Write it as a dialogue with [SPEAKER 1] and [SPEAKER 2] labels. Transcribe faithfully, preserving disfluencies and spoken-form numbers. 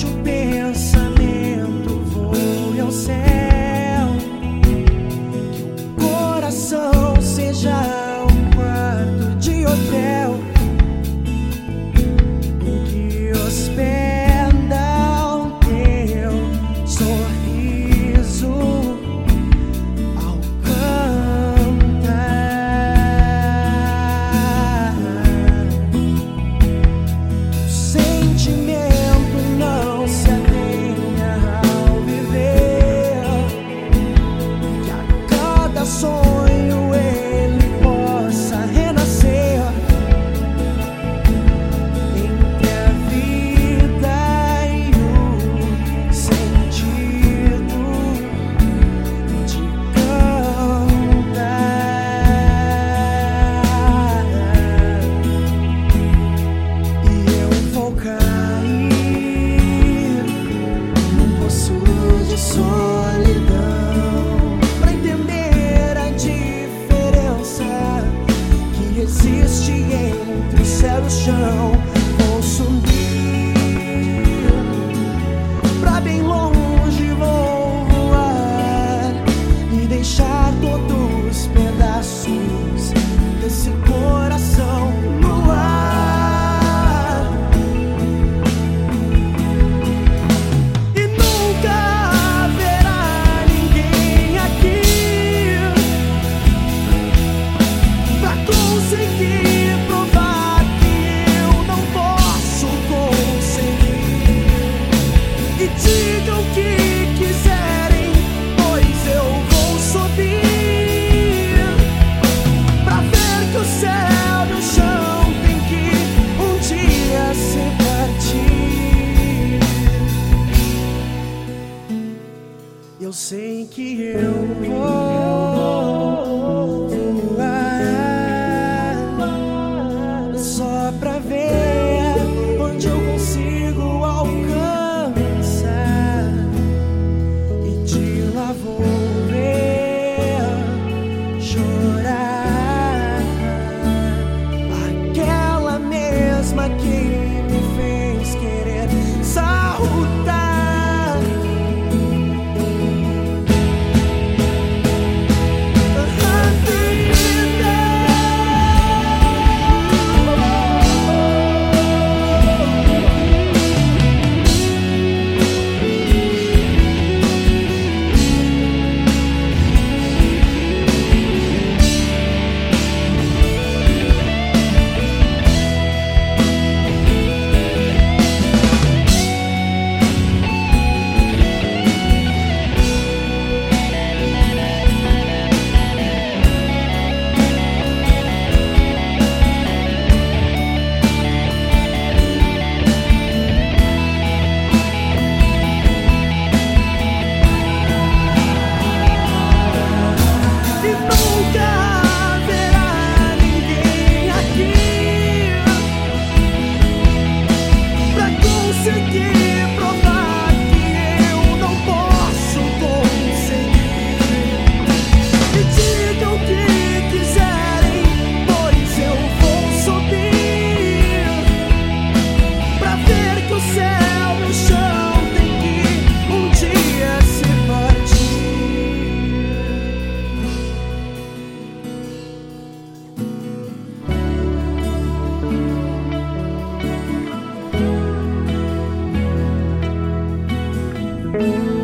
[SPEAKER 1] deixe o pensamento voe ao céu, que o coração seja um quarto de hotel que hospeda o teu sorriso ao cantar. O sentimento não se atenha ao viver, que a cada sonho ele possa renascer entre a vida e o sentido de cantar. E eu vou cair num poço de solidão pra entender a diferença que existe entre o céu e o chão. Vou subir pra bem longe, vou voar e deixar todos os pedaços desse coração no ar. E nunca haverá ninguém aqui pra conseguir provar que eu não posso conseguir. E digam o que quiserem, pois eu vou subir pra ver que o céu e o chão tem que um dia se partir. Eu sei que eu vou voar só pra ver onde eu consigo alcançar, e de lá vou ver chorar aquela mesma que me fez querer saudar. E nunca haverá ninguém aqui pra conseguir provar que eu não posso conseguir. E digam o que quiserem, pois eu vou subir pra ver que o céu e o chão tem que um dia se partir. Thank you.